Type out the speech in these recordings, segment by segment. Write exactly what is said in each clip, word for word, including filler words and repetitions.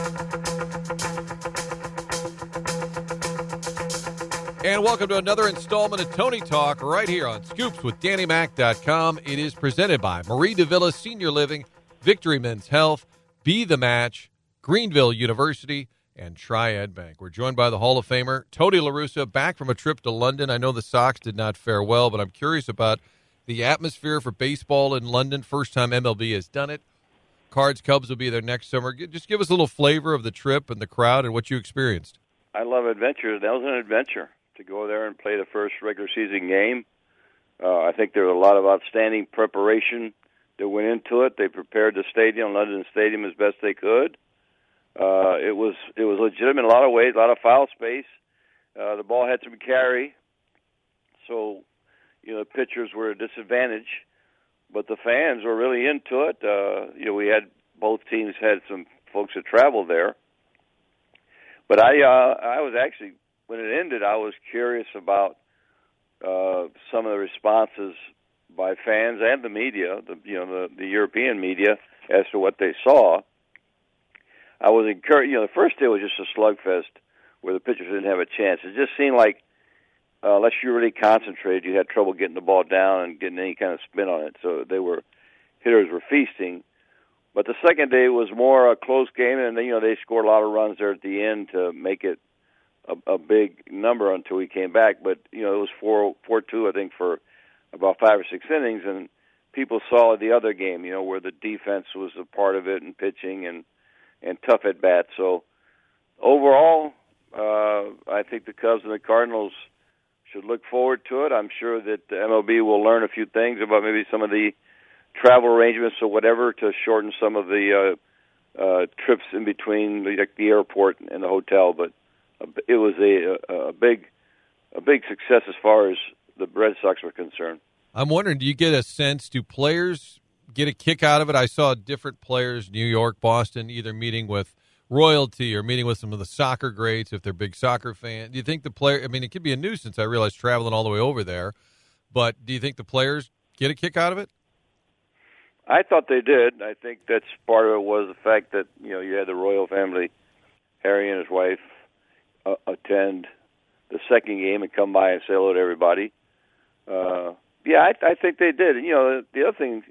And welcome to another installment of Tony Talk right here on Scoops with Danny Mac dot com. It is presented by Marie DeVilla Senior Living, Victory Men's Health, Be the Match, Greenville University, and Triad Bank. We're joined by the Hall of Famer, Tony La Russa, back from a trip to London. I know the Sox did not fare well, but I'm curious about the atmosphere for baseball in London. First time M L B has done it. Cards, Cubs will be there next summer. Just give us a little flavor of the trip and the crowd and what you experienced. I love adventures. That was an adventure to go there and play the first regular season game. Uh, I think there was a lot of outstanding preparation that went into it. They prepared the stadium, London Stadium, as best they could. Uh, it was it was legitimate in a lot of ways, a lot of foul space. Uh, the ball had some carry, so you know the pitchers were at a disadvantage. But the fans were really into it. Uh, you know, we had both teams had some folks that traveled there. But I uh, I was actually, when it ended, I was curious about uh, some of the responses by fans and the media, the you know the, the European media, as to what they saw. I was encouraged. You know, the first day was just a slugfest where the pitchers didn't have a chance. It just seemed like uh, unless you really concentrated, you had trouble getting the ball down and getting any kind of spin on it. So they were hitters were feasting. But the second day was more a close game, and you know they scored a lot of runs there at the end to make it a, a big number until we came back. But you know it was four four two, I think, for about five or six innings, and people saw the other game, you know, where the defense was a part of it and pitching and and tough at bat. So overall, uh, I think the Cubs and the Cardinals should look forward to it. I'm sure that the M L B will learn a few things about maybe some of the travel arrangements or whatever to shorten some of the uh, uh, trips in between the, like the airport and the hotel. But it was a, a, a big, a big success as far as the Red Sox were concerned. I'm wondering, do you get a sense, do players get a kick out of it? I saw different players, New York, Boston, either meeting with royalty or meeting with some of the soccer greats if they're big soccer fans. Do you think the player, I mean, it could be a nuisance, I realize, traveling all the way over there, but do you think the players get a kick out of it? I thought they did. I think that's part of it was the fact that, you know, you had the royal family, Harry and his wife, uh, attend the second game and come by and say hello to everybody. Uh, yeah, I, I think they did. You know, the other thing,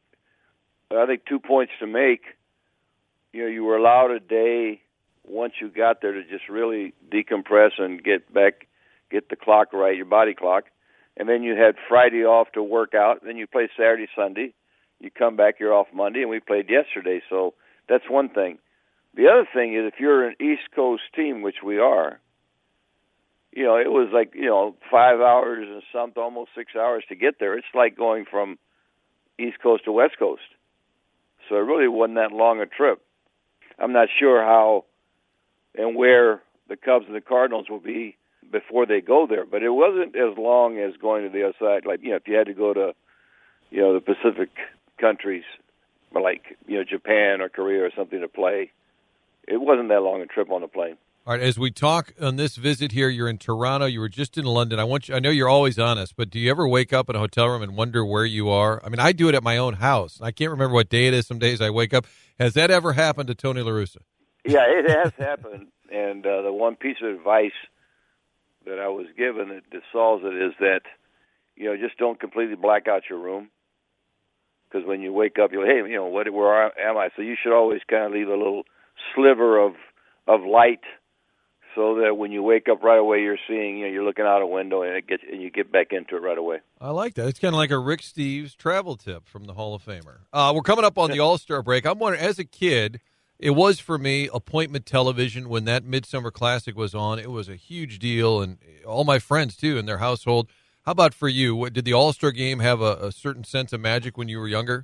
I think two points to make, you know, you were allowed a day once you got there to just really decompress and get back, get the clock right, your body clock. And then you had Friday off to work out. Then you play Saturday, Sunday. You come back, you're off Monday, and we played yesterday. So that's one thing. The other thing is if you're an East Coast team, which we are, you know, it was like, you know, five hours and something, almost six hours to get there. It's like going from East Coast to West Coast. So it really wasn't that long a trip. I'm not sure how and where the Cubs and the Cardinals will be before they go there, but it wasn't as long as going to the other side. Like, you know, if you had to go to, you know, the Pacific countries, like, you know, Japan or Korea or something to play, it wasn't that long a trip on the plane. All right, as we talk on this visit here, you're in Toronto. You were just in London. I want you, I know you're always honest, but do you ever wake up in a hotel room and wonder where you are? I mean, I do it at my own house. I can't remember what day it is. Some days I wake up. Has that ever happened to Tony La Russa? Yeah, it has happened. And uh, the one piece of advice that I was given that, that solves it is that, you know, just don't completely black out your room. Because when you wake up, you're like, hey, you know, what, where am I? So you should always kind of leave a little sliver of of light, so that when you wake up right away, you're seeing, you know, you're looking out a window, and it gets, and you get back into it right away. I like that. It's kind of like a Rick Steves travel tip from the Hall of Famer. Uh, we're coming up on the All-Star break. I'm wondering, as a kid, it was for me appointment television when that Midsummer Classic was on. It was a huge deal, and all my friends too in their household. How about for you? What, did the All-Star game have a, a certain sense of magic when you were younger?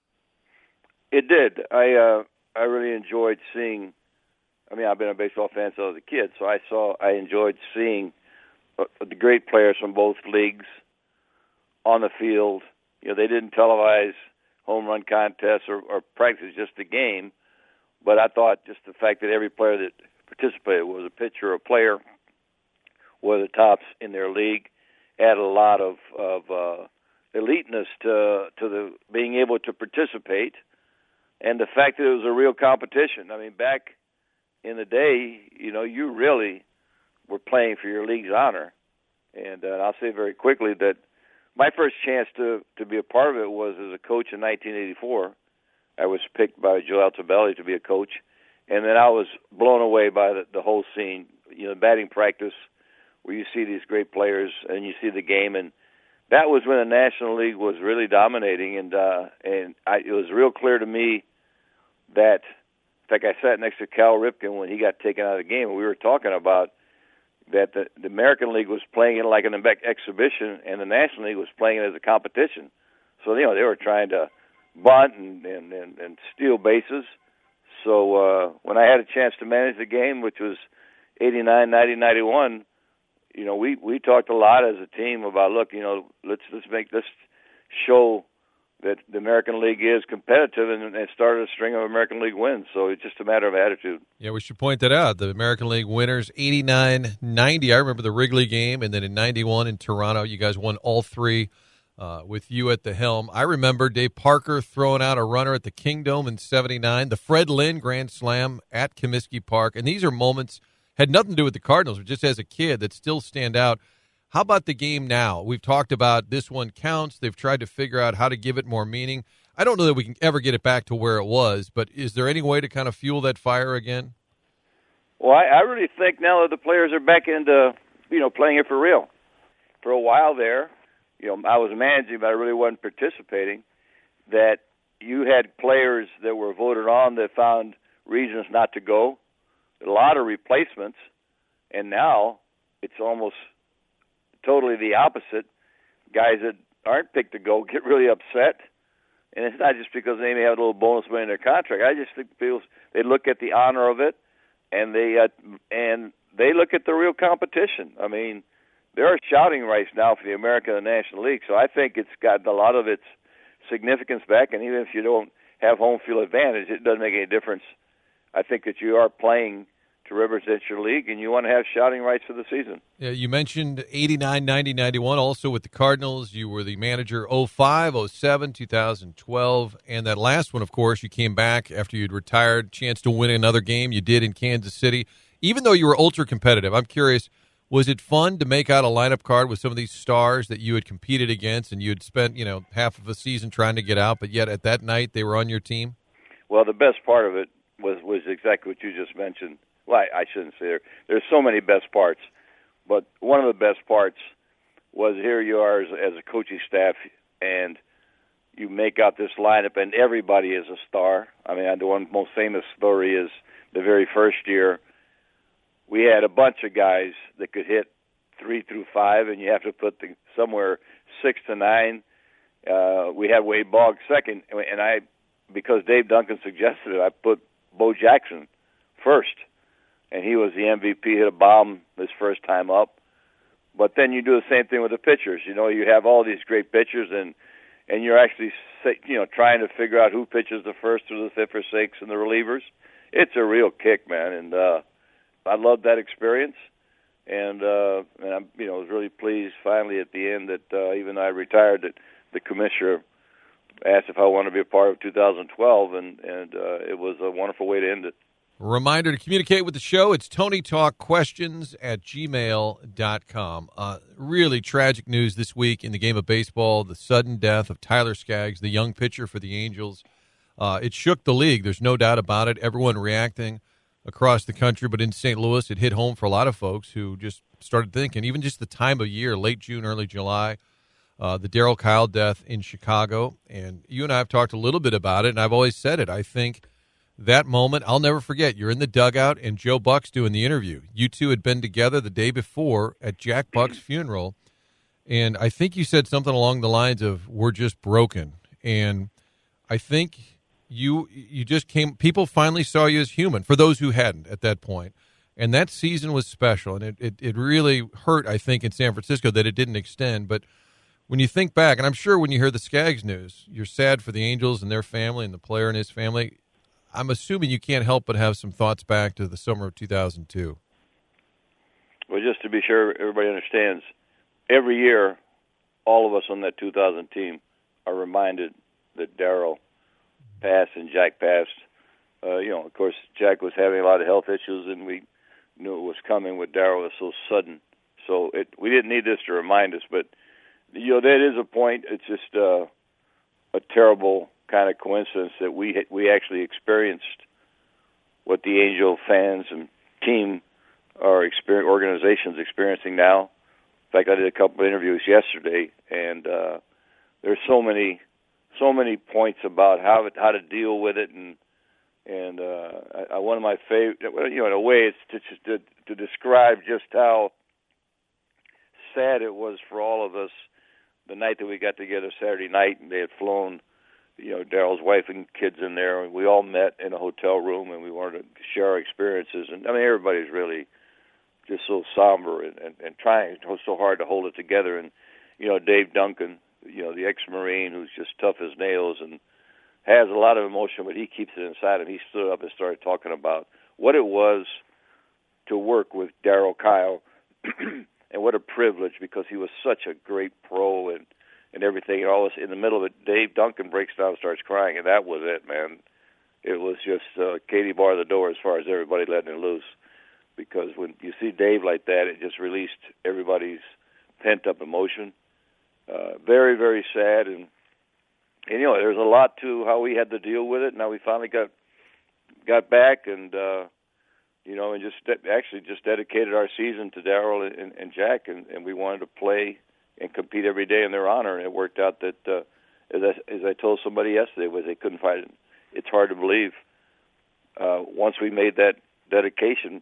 It did. I uh, I really enjoyed seeing. I mean, I've been a baseball fan since I was a kid, so I saw, I enjoyed seeing uh, the great players from both leagues on the field. You know, they didn't televise home run contests or, or practice, just the game. But I thought just the fact that every player that participated, was a pitcher or a player, were the tops in their league, added a lot of, of uh, eliteness to to the being able to participate, and the fact that it was a real competition. I mean, back in the day, you know, you really were playing for your league's honor. And uh, I'll say very quickly that my first chance to, to be a part of it was as a coach in nineteen eighty-four. I was picked by Joe Altobelli to be a coach. And then I was blown away by the, the whole scene, you know, batting practice, where you see these great players and you see the game. And that was when the National League was really dominating. And uh, and I, it was real clear to me that, in fact, I sat next to Cal Ripken when he got taken out of the game, and we were talking about that the, the American League was playing it like an exhibition, and the National League was playing it as a competition. So, you know, they were trying to bunt and, and, and, and steal bases. So uh, when I had a chance to manage the game, which was eighty-nine, ninety, ninety-one, you know, we, we talked a lot as a team about, look, you know, let's let's make this show that the American League is competitive, and, and started a string of American League wins. So it's just a matter of attitude. Yeah, we should point that out. The American League winners, eighty-nine, ninety. I remember the Wrigley game, and then in ninety-one in Toronto, you guys won all three uh, with you at the helm. I remember Dave Parker throwing out a runner at the Kingdome in seventy-nine, the Fred Lynn Grand Slam at Comiskey Park. And these are moments, had nothing to do with the Cardinals, but just as a kid, that still stand out. How about the game now? We've talked about this one counts. They've tried to figure out how to give it more meaning. I don't know that we can ever get it back to where it was, but is there any way to kind of fuel that fire again? Well, I, I really think now that the players are back into, you know, playing it for real. For a while there, you know, I was managing, but I really wasn't participating, that you had players that were voted on that found reasons not to go, a lot of replacements, and now it's almost totally the opposite. Guys that aren't picked to go get really upset, and it's not just because they may have a little bonus money in their contract. I just think people, they look at the honor of it, and they uh, and they look at the real competition. I mean, there are shouting rights now for the American and National League, so I think it's got a lot of its significance back. And even if you don't have home field advantage, it doesn't make any difference. I think that you are playing to represent your league, and you want to have shouting rights for the season. Yeah, you mentioned eighty-nine, ninety, ninety-one, also with the Cardinals. You were the manager oh five, oh seven, two thousand twelve, and that last one, of course, you came back after you'd retired, chance to win another game. You did in Kansas City. Even though you were ultra competitive, I'm curious, was it fun to make out a lineup card with some of these stars that you had competed against and you had spent, you know, half of a season trying to get out, but yet at that night they were on your team? Well, the best part of it was, was exactly what you just mentioned. Well, I, I shouldn't say there. There's so many best parts, but one of the best parts was here you are as, as a coaching staff, and you make out this lineup, and everybody is a star. I mean, the one most famous story is the very first year. We had a bunch of guys that could hit three through five, and you have to put the, somewhere six to nine. Uh, we had Wade Boggs second, and I, because Dave Duncan suggested it, I put Bo Jackson first. And he was the M V P, hit a bomb his first time up. But then you do the same thing with the pitchers. You know, you have all these great pitchers, and and you're actually, you know, trying to figure out who pitches the first through the fifth or sixth and the relievers. It's a real kick, man, and uh, I loved that experience. And uh, and I'm, you know, was really pleased finally at the end that uh, even though I retired, that the commissioner asked if I wanted to be a part of two thousand twelve, and and uh, it was a wonderful way to end it. Reminder to communicate with the show. It's Tony Talk Questions at gmail dot com. Uh, really tragic news this week in the game of baseball, the sudden death of Tyler Skaggs, the young pitcher for the Angels. Uh, it shook the league. There's no doubt about it. Everyone reacting across the country, but in Saint Louis, it hit home for a lot of folks who just started thinking, even just the time of year, late June, early July, uh, the Darryl Kyle death in Chicago. And you and I have talked a little bit about it, and I've always said it. I think that moment, I'll never forget. You're in the dugout, and Joe Buck's doing the interview. You two had been together the day before at Jack Buck's funeral, and I think you said something along the lines of, we're just broken. And I think you you just came, people finally saw you as human, for those who hadn't at that point. And that season was special, and it, it, it really hurt, I think, in San Francisco that it didn't extend. But when you think back, and I'm sure when you hear the Skaggs news, you're sad for the Angels and their family and the player and his family. I'm assuming you can't help but have some thoughts back to the summer of two thousand two. Well, just to be sure everybody understands, every year, all of us on that two thousand team are reminded that Darryl passed and Jack passed Uh, you know, of course, Jack was having a lot of health issues, and we knew it was coming with Darryl. It was so sudden. So it, we didn't need this to remind us, but, you know, that is a point. It's just uh, a terrible kind of coincidence that we we actually experienced what the Angel fans and team are experience, organizations experiencing now. In fact, I did a couple of interviews yesterday, and uh, there's so many so many points about how it, how to deal with it, and and uh, I, one of my favorite, you know, in a way, it's to, just to to describe just how sad it was for all of us the night that we got together Saturday night, and they had flown, you know, Darryl's wife and kids in there, and we all met in a hotel room, and we wanted to share our experiences. And I mean, everybody's really just so somber and, and, and trying so hard to hold it together. And, you know, Dave Duncan, you know, the ex-Marine who's just tough as nails and has a lot of emotion, but he keeps it inside him. He stood up and started talking about what it was to work with Darryl Kile, and what a privilege, because he was such a great pro and, and everything. And all this, in the middle of it, Dave Duncan breaks down and starts crying, and that was it, man. It was just uh, Katie bar the door as far as everybody letting it loose. Because when you see Dave like that, it just released everybody's pent-up emotion. Uh, very, very sad. And, and, you know, there's a lot to how we had to deal with it. Now we finally got got back and, uh, you know, and just de- actually just dedicated our season to Darryl and, and Jack, and, and we wanted to play and compete every day in their honor. And it worked out that, uh, as, I, as I told somebody yesterday, was they couldn't find it. It's hard to believe. Uh, once we made that dedication,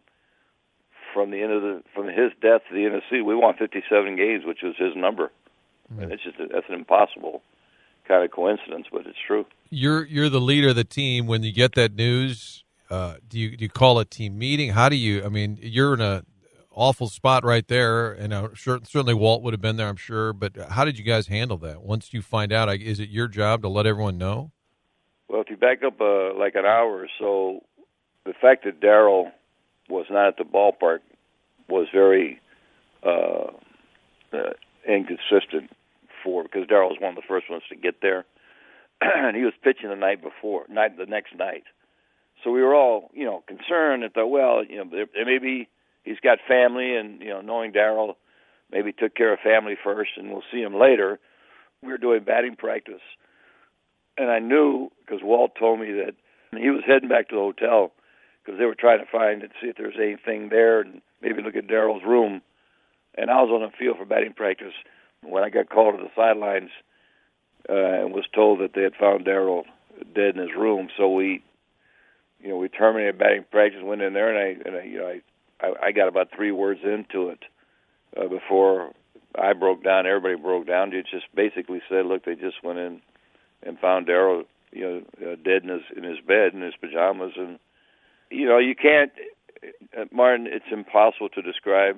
from the end of the from his death to the end of the season, we won fifty-seven games, which was his number. Mm-hmm. And it's just that's an impossible kind of coincidence, but it's true. You're you're the leader of the team. When you get that news, uh, do you do you call a team meeting? How do you? I mean, you're in a awful spot right there, and uh, sure, certainly Walt would have been there, I'm sure. But how did you guys handle that? Once you find out, is it your job to let everyone know? Well, if you back up uh, like an hour or so, the fact that Darryl was not at the ballpark was very uh, uh, inconsistent for because Darryl was one of the first ones to get there, and he was pitching the night before, night the next night. So we were all, you know, concerned and thought, well, you know, there, there maybe he's got family, and you know, knowing Darryl, maybe took care of family first, and we'll see him later. We were doing batting practice, and I knew because Walt told me that he was heading back to the hotel, because they were trying to find and see if there's anything there and maybe look at Darryl's room. And I was on the field for batting practice when I got called to the sidelines uh, and was told that they had found Darryl dead in his room. So we, you know, we terminated batting practice, went in there, and I, and I you know, I, I, I got about three words into it uh, before I broke down. Everybody broke down. It just basically said, look, they just went in and found Darryl, you know, uh, dead in his in his bed in his pajamas. And you know, you can't, Martin, it's impossible to describe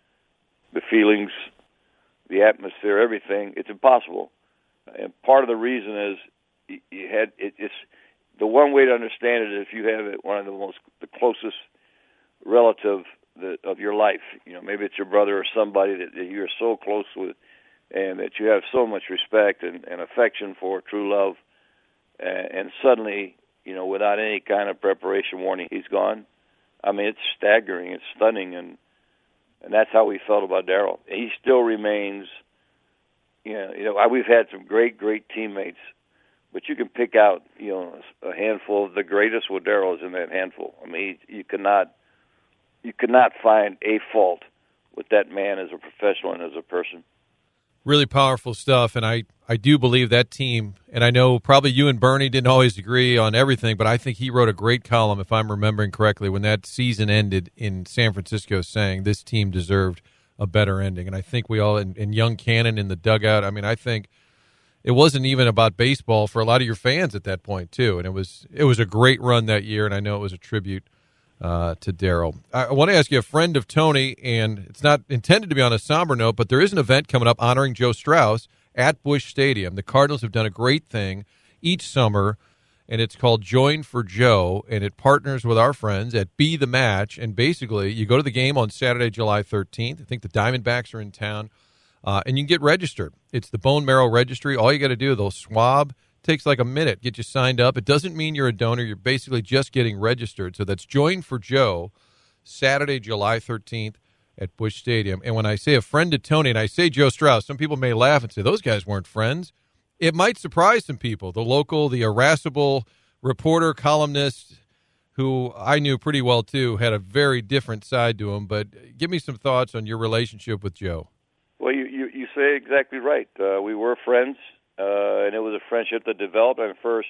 the feelings, the atmosphere, everything. It's impossible. And part of the reason is you had, it, it's, the one way to understand it is if you have it, one of the most, the closest relative that, of your life. You know, maybe it's your brother or somebody that, that you're so close with and that you have so much respect and, and affection for, true love, and, and suddenly, you know, without any kind of preparation warning, he's gone. I mean, it's staggering, it's stunning, and and that's how we felt about Darryl. He still remains, you know, you know, we've had some great, great teammates, but you can pick out, you know, a handful of the greatest. Well, Darryl is in that handful. I mean, he, you cannot, you cannot find a fault with that man as a professional and as a person. Really powerful stuff, and I, I do believe that team, and I know probably you and Bernie didn't always agree on everything, but I think he wrote a great column, if I'm remembering correctly, when that season ended in San Francisco, saying this team deserved a better ending. And I think we all, and, and young Cannon in the dugout, I mean, I think it wasn't even about baseball for a lot of your fans at that point, too, and it was it was a great run that year, and I know it was a tribute Uh, to Darryl. I want to ask you, a friend of Tony, and it's not intended to be on a somber note, but there is an event coming up honoring Joe Strauss at Busch Stadium. The Cardinals have done a great thing each summer, and it's called Join for Joe, and it partners with our friends at Be the Match, and basically you go to the game on Saturday, July thirteenth. I think the Diamondbacks are in town, uh, and you can get registered. It's the Bone Marrow Registry. All you got to do, they'll swab, takes like a minute, get you signed up. It doesn't mean you're a donor. You're basically just getting registered. So that's Join for Joe, Saturday, July thirteenth at Busch Stadium. And when I say a friend to Tony, and I say Joe Strauss, some people may laugh and say, those guys weren't friends. It might surprise some people. The local, the irascible reporter, columnist, who I knew pretty well, too, had a very different side to him. But give me some thoughts on your relationship with Joe. Well, you, you, you say exactly right. Uh, we were friends, uh, and it was a friendship that developed at first.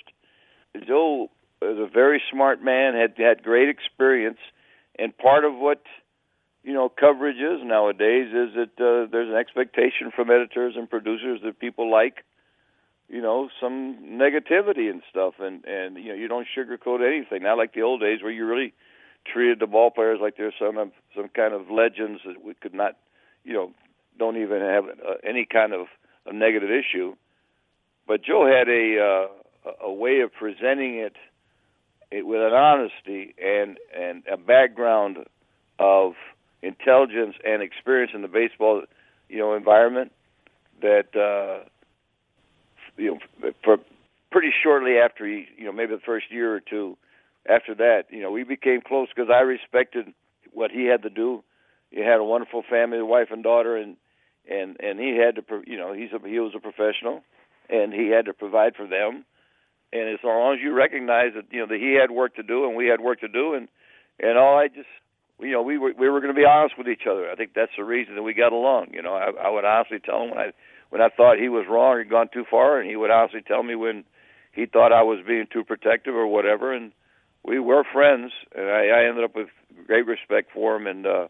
Joe was a very smart man, had had great experience, and part of what, you know, coverage is nowadays is that uh, there's an expectation from editors and producers that people like, you know, some negativity and stuff, and, and you know, you don't sugarcoat anything. Not like the old days where you really treated the ball players like they're some of, some kind of legends that we could not, you know, don't even have uh, any kind of a negative issue. But Joe had a uh, a way of presenting it, it with an honesty and, and a background of intelligence and experience in the baseball, you know, environment that. Uh, You know, for pretty shortly after he, you know, maybe the first year or two after that, you know, we became close because I respected what he had to do. He had a wonderful family, a wife and daughter, and and and he had to, you know, he's a, he was a professional, and he had to provide for them. And as long as you recognize that, you know, that he had work to do and we had work to do, and and all, I just, you know, we were we were going to be honest with each other. I think that's the reason that we got along. You know, I, I would honestly tell him when I. When I thought he was wrong or gone too far, and he would honestly tell me when he thought I was being too protective or whatever, and we were friends, and I, I ended up with great respect for him, and uh,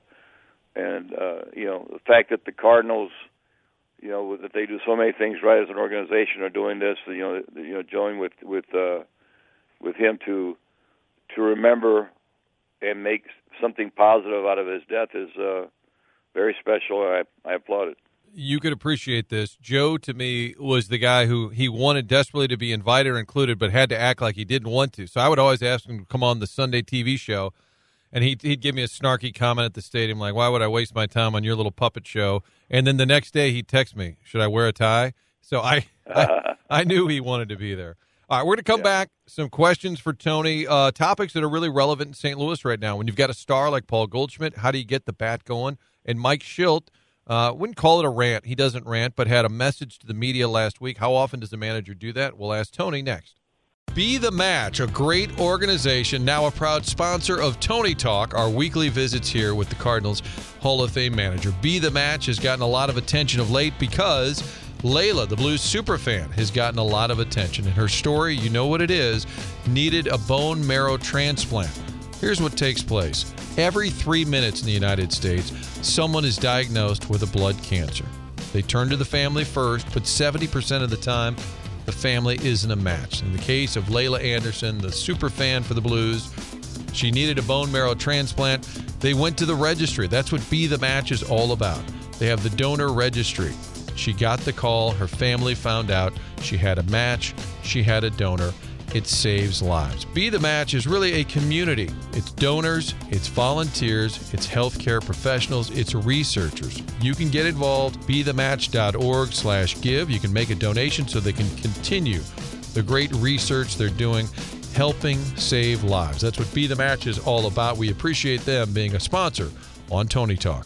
and uh, you know, the fact that the Cardinals, you know, that they do so many things right as an organization are doing this, you know, you know, join with with uh, with him to to remember and make something positive out of his death is uh, very special. I I applaud it. You could appreciate this. Joe, to me, was the guy who he wanted desperately to be invited or included, but had to act like he didn't want to. So I would always ask him to come on the Sunday T V show, and he'd, he'd give me a snarky comment at the stadium, like, why would I waste my time on your little puppet show? And then the next day he'd text me, should I wear a tie? So I I, I knew he wanted to be there. All right, we're going to come yeah. back. Some questions for Tony. Uh, topics that are really relevant in Saint Louis right now. When you've got a star like Paul Goldschmidt, how do you get the bat going? And Mike Shildt, Uh, wouldn't call it a rant. He doesn't rant, but had a message to the media last week. How often does a manager do that? We'll ask Tony next. Be the Match, a great organization, now a proud sponsor of Tony Talk, our weekly visits here with the Cardinals Hall of Fame manager. Be the Match has gotten a lot of attention of late because Layla, the Blues superfan, has gotten a lot of attention. And her story, you know what it is, needed a bone marrow transplant. Here's what takes place. Every three minutes in the United States, someone is diagnosed with a blood cancer. They turn to the family first, but seventy percent of the time, the family isn't a match. In the case of Layla Anderson, the super fan for the Blues, she needed a bone marrow transplant. They went to the registry. That's what Be the Match is all about. They have the donor registry. She got the call. Her family found out. She had a match. She had a donor. It saves lives. Be the Match is really a community. It's donors, it's volunteers, it's healthcare professionals, it's researchers. You can get involved, be the match dot org slash give. You can make a donation so they can continue the great research they're doing, helping save lives. That's what Be the Match is all about. We appreciate them being a sponsor on Tony Talk.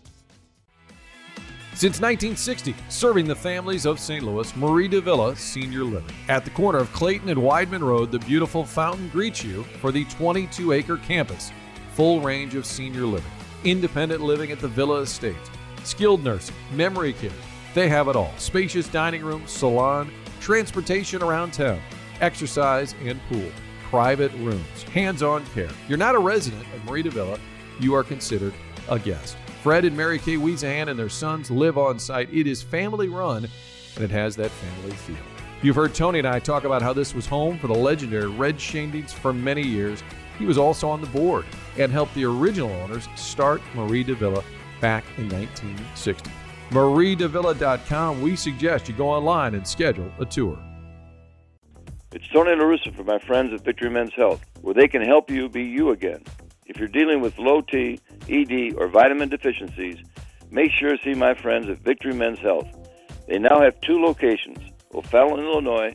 Since nineteen sixty, serving the families of Saint Louis, Marie de Villa Senior Living. At the corner of Clayton and Weidman Road, the beautiful fountain greets you for the twenty-two acre campus. Full range of senior living, independent living at the Villa Estates, skilled nursing, memory care. They have it all. Spacious dining room, salon, transportation around town, exercise and pool, private rooms, hands-on care. You're not a resident at Marie de Villa. You are considered a guest. Fred and Mary Kay Wiesahan and their sons live on site. It is family run, and it has that family feel. You've heard Tony and I talk about how this was home for the legendary Red Schoendienst for many years. He was also on the board and helped the original owners start Marie de Villa back in nineteen sixty. Marie de Villa dot com. We suggest you go online and schedule a tour. It's Tony La Russa for my friends at Victory Men's Health, where they can help you be you again. If you're dealing with low T, E D, or vitamin deficiencies, make sure to see my friends at Victory Men's Health. They now have two locations, O'Fallon, Illinois,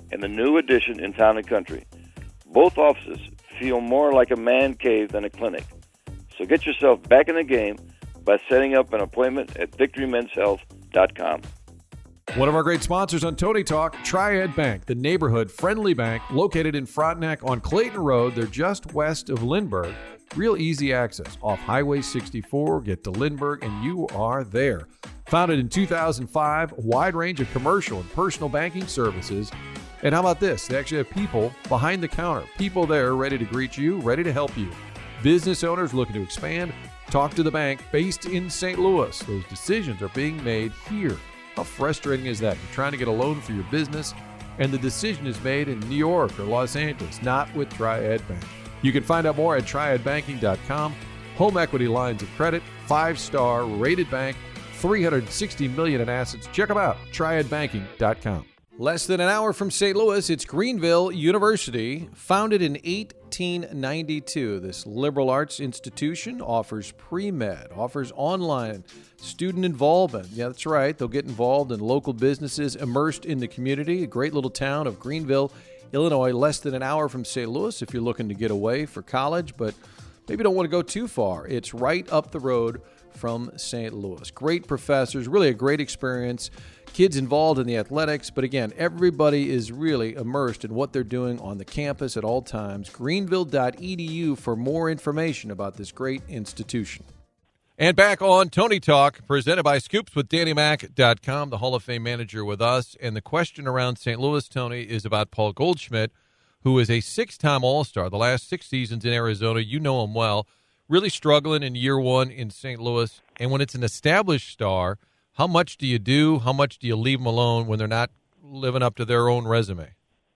and the new addition in Town and Country. Both offices feel more like a man cave than a clinic. So get yourself back in the game by setting up an appointment at victory men's health dot com. One of our great sponsors on Tony Talk, Triad Bank, the neighborhood-friendly bank located in Frontenac on Clayton Road. They're just west of Lindbergh. Real easy access off Highway sixty-four. Get to Lindbergh and you are there. Founded in two thousand five, a wide range of commercial and personal banking services. And how about this? They actually have people behind the counter, people there ready to greet you, ready to help you. Business owners looking to expand, talk to the bank based in Saint Louis. Those decisions are being made here. How frustrating is that? You're trying to get a loan for your business, and the decision is made in New York or Los Angeles, not with Triad Bank. You can find out more at triad banking dot com. Home equity lines of credit, five-star rated bank, three hundred sixty million dollars in assets. Check them out, triad banking dot com. Less than an hour from Saint Louis, it's Greenville University. Founded in eighteen ninety-two, this liberal arts institution offers pre-med, offers online student involvement. Yeah, that's right. They'll get involved in local businesses, immersed in the community. A great little town of Greenville, Illinois, less than an hour from Saint Louis if you're looking to get away for college, but maybe don't want to go too far. It's right up the road from Saint Louis. Great professors, really a great experience. Kids involved in the athletics, but again, everybody is really immersed in what they're doing on the campus at all times. greenville dot e d u for more information about this great institution. And back on Tony Talk, presented by Scoops with Danny Mac dot com, the Hall of Fame manager with us. And the question around Saint Louis, Tony, is about Paul Goldschmidt, who is a six-time All-Star, the last six seasons in Arizona. You know him well. Really struggling in year one in Saint Louis. And when it's an established star, how much do you do? How much do you leave them alone when they're not living up to their own resume?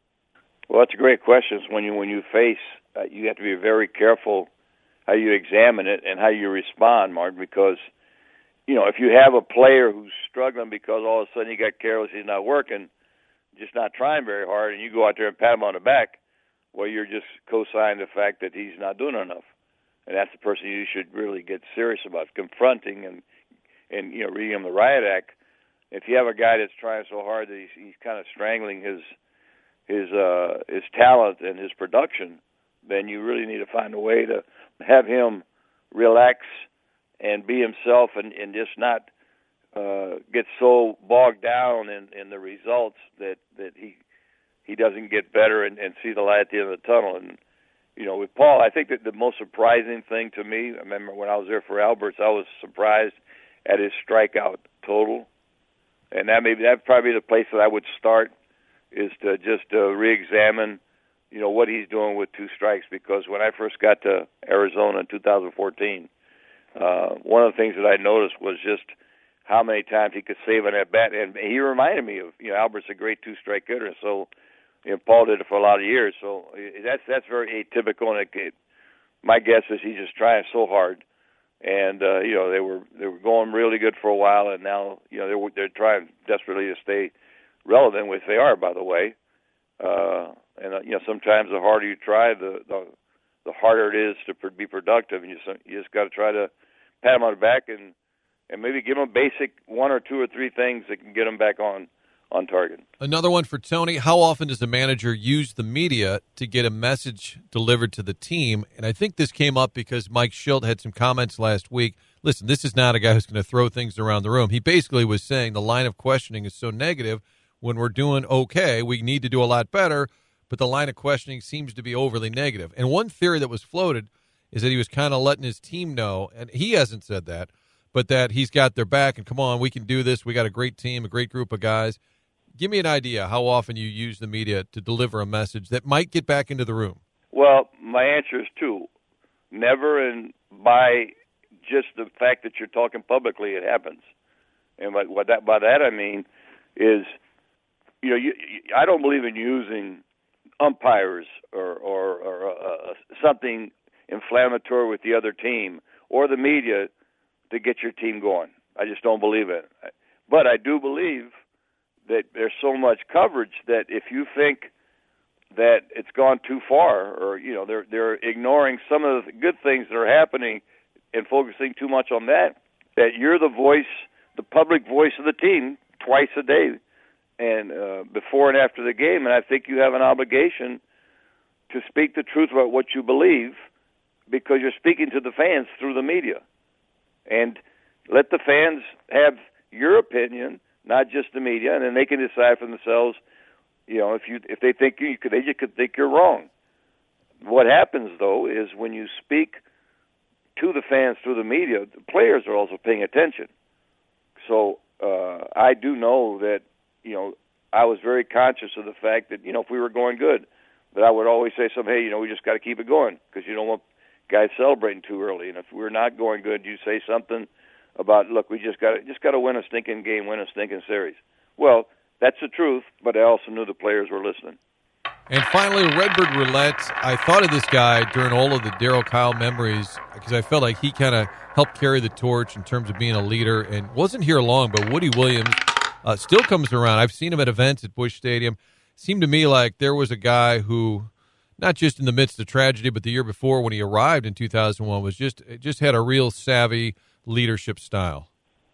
Well, that's a great question. It's when you when you face, uh, you have to be very careful how you examine it and how you respond, Martin, because, you know, if you have a player who's struggling because all of a sudden he got careless, he's not working, just not trying very hard, and you go out there and pat him on the back, well, you're just co-signing the fact that he's not doing enough. And that's the person you should really get serious about, confronting and, and you know, reading him the riot act. If you have a guy that's trying so hard that he's, he's kind of strangling his his uh, his talent and his production, then you really need to find a way to have him relax and be himself and, and just not uh, get so bogged down in, in the results that, that he he doesn't get better and, and see the light at the end of the tunnel. And you know, with Paul, I think that the most surprising thing to me, I remember when I was there for Alberts, I was surprised at his strikeout total. And that maybe that'd probably be the place that I would start, is to just uh, re-examine, you know, what he's doing with two strikes. Because when I first got to Arizona in two thousand fourteen, uh, one of the things that I noticed was just how many times he could save an at-bat. And he reminded me of, you know, Albert's a great two-strike hitter, and so you know, Paul did it for a lot of years, so that's that's very atypical. And it, it, my guess is he's just trying so hard, and uh, you know they were they were going really good for a while, and now you know they're they're trying desperately to stay relevant, which they are, by the way. Uh, and uh, you know sometimes the harder you try, the the, the harder it is to be productive, and you just, you just got to try to pat him on the back and and maybe give him basic one or two or three things that can get him back on. on target. Another one for Tony. How often does a manager use the media to get a message delivered to the team? And I think this came up because Mike Schilt had some comments last week. Listen, this is not a guy who's going to throw things around the room. He basically was saying the line of questioning is so negative. When we're doing okay, we need to do a lot better, but the line of questioning seems to be overly negative. And one theory that was floated is that he was kind of letting his team know, and he hasn't said that, but that he's got their back and come on, we can do this. We got a great team, a great group of guys. Give me an idea how often you use the media to deliver a message that might get back into the room. Well, my answer is two. Never, and by just the fact that you're talking publicly, it happens. And by, what that, by that I mean is, you know, you, you, I don't believe in using umpires or, or, or uh, something inflammatory with the other team or the media to get your team going. I just don't believe it. But I do believe that there's so much coverage that if you think that it's gone too far, or you know they're they're ignoring some of the good things that are happening and focusing too much on that, that you're the voice, the public voice of the team twice a day, and uh, before and after the game, and I think you have an obligation to speak the truth about what you believe, because you're speaking to the fans through the media. And let the fans have your opinion, not just the media, and then they can decide for themselves, you know, if you if they think you could, they just could think you're wrong. What happens, though, is when you speak to the fans through the media, the players are also paying attention. So uh, I do know that, you know, I was very conscious of the fact that, you know, if we were going good, that I would always say something, hey, you know, we just got to keep it going, because you don't want guys celebrating too early. And if we're not going good, you say something about, look, we just got to just got to win a stinking game, win a stinking series. Well, that's the truth, but I also knew the players were listening. And finally, Redbird Roulette. I thought of this guy during all of the Darryl Kile memories because I felt like he kind of helped carry the torch in terms of being a leader, and wasn't here long, but Woody Williams uh, still comes around. I've seen him at events at Busch Stadium. Seemed to me like there was a guy who, not just in the midst of tragedy, but the year before when he arrived in two thousand one, was just just had a real savvy leadership style.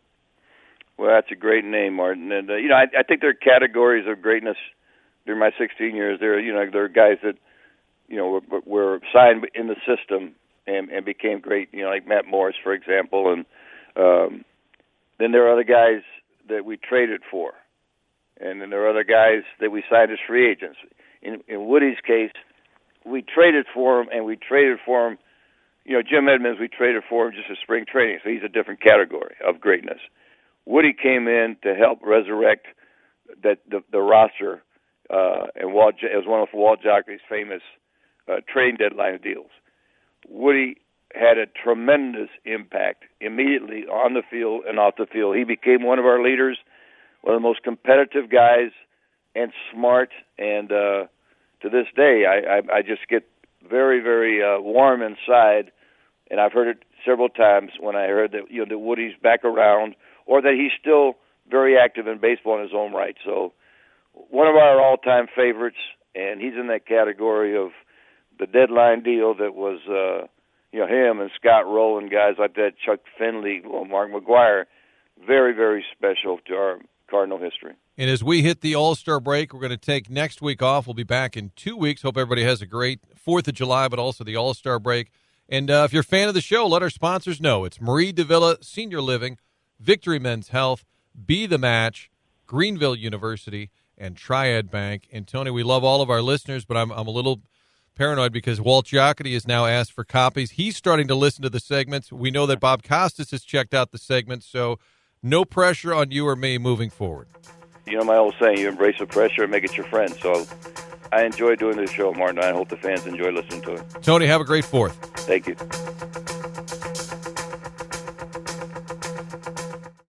Well, that's a great name, Martin. And, uh, you know, I, I think there are categories of greatness during my sixteen years. There, you know, there are guys that, you know, were, were signed in the system and, and became great, you know, like Matt Morris, for example. And um, then there are other guys that we traded for. And then there are other guys that we signed as free agents. In, in Woody's case, we traded for him, and we traded for him. You know, Jim Edmonds, we traded for him just as spring training, so he's a different category of greatness. Woody came in to help resurrect that the, the roster, uh, and Walt, it was one of Walt Jockey's famous uh, trade deadline deals. Woody had a tremendous impact immediately on the field and off the field. He became one of our leaders, one of the most competitive guys, and smart. And uh, to this day, I, I, I just get very, very uh, warm inside. And I've heard it several times when I heard that, you know, that Woody's back around, or that he's still very active in baseball in his own right. So one of our all-time favorites, and he's in that category of the deadline deal that was, uh, you know, him and Scott Rowland, guys like that, Chuck Finley, well, Mark McGwire, very, very special to our Cardinal history. And as we hit the All-Star break, we're going to take next week off. We'll be back in two weeks. Hope everybody has a great fourth of July, but also the All-Star break. And uh, if you're a fan of the show, let our sponsors know. It's Marie Davila Senior Living, Victory Men's Health, Be the Match, Greenville University, and Triad Bank. And, Tony, we love all of our listeners, but I'm, I'm a little paranoid because Walt Giacotti has now asked for copies. He's starting to listen to the segments. We know that Bob Costas has checked out the segments, so no pressure on you or me moving forward. You know my old saying, you embrace the pressure and make it your friend. So I enjoy doing this show, Martin. I hope the fans enjoy listening to it. Tony, have a great fourth. Thank you.